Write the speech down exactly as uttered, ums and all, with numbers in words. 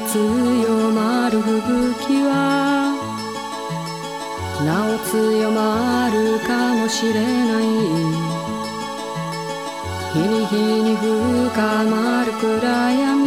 強まる吹雪はなお強まるかもしれない。日に日に深まる暗闇